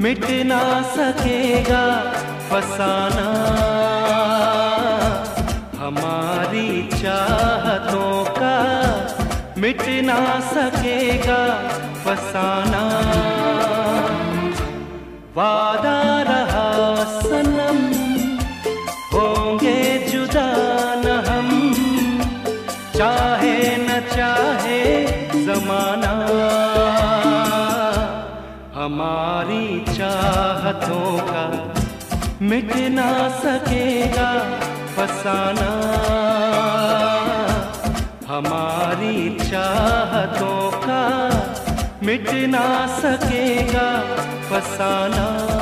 मिट ना सकेगा फसाना हमारी चाहतों का, मिट ना सकेगा फसाना। वादा रहा सनम, होंगे जुदा न हम, चाहे न चाहे जमाना। हमारी चाहतों का मिट ना सकेगा फसाना। हमारी चाहतों का मिट ना सकेगा फसाना।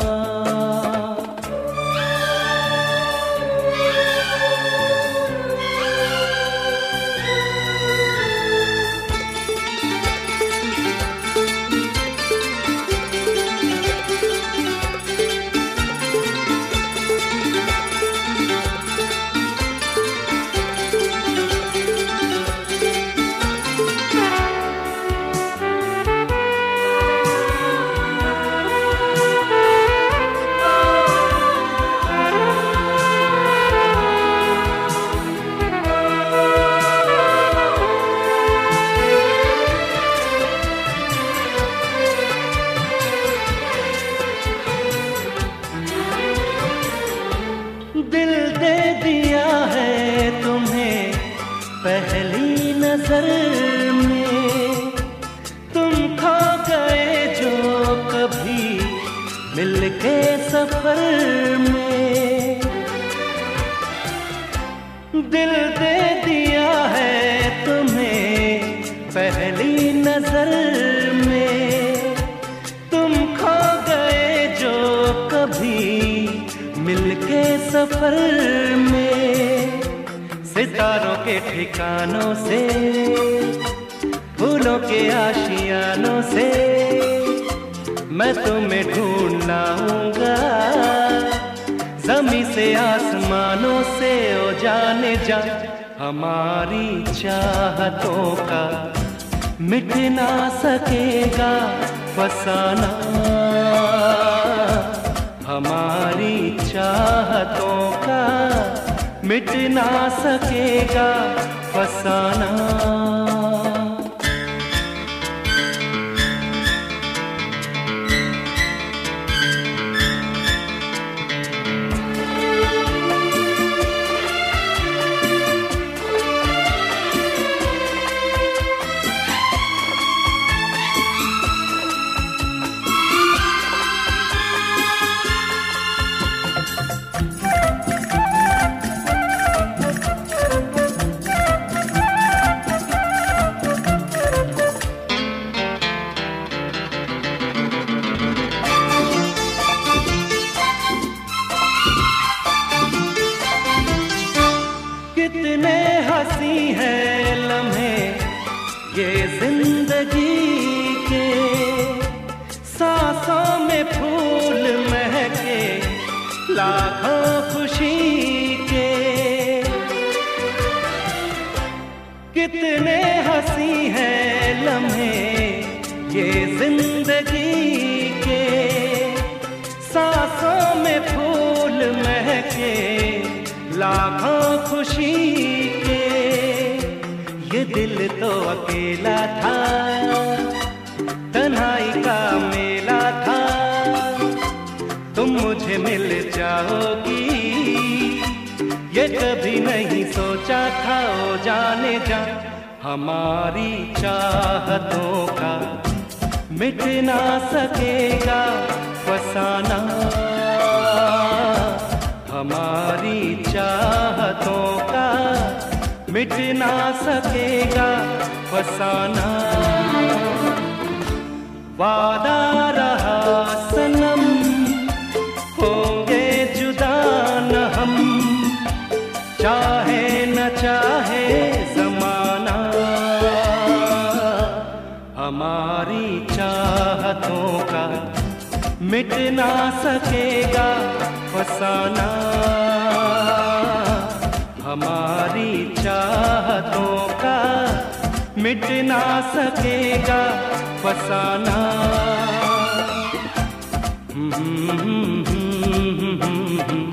दिल दे दिया है तुम्हें पहली नजर में, तुम खो गए जो कभी मिलके सफर में। दिल दे दिया है तुम्हें पहली नजर में, तुम खो गए जो कभी मिलके सफर में। सितारों के ठिकानों से, फूलों के आशियानों से मैं तुम्हें ढूंढ लाऊंगा। ज़मीं से आसमानों से ओ जाने जा, हमारी चाहतों का मिट ना सकेगा फसाना। हमारी चाहतों का मिट ना सकेगा फसाना। कितने हंसी है लम्हे ये जिंदगी के, सांसों में फूल महके लाखों खुशी के। कितने हंसी है लम्हे ये जिंदगी के, सांसों में फूल महके लाखों खुशी के। ये दिल तो अकेला था, तन्हाई का मेला था, तुम मुझे मिल जाओगी ये कभी नहीं सोचा था। ओ जाने जा, हमारी चाहतों का मिट ना सकेगा फसाना। हमारी चाहतों का मिट ना सकेगा फसाना। वादा रहा सनम, होंगे जुदा न हम, चाहे न चाहे जमाना। हमारी चाहतों का मिट ना सकेगा फसाना। हमारी चाहतों का मिट ना सकेगा फसाना। हम्म, हम्म, हम्म, हम्म, हम्म,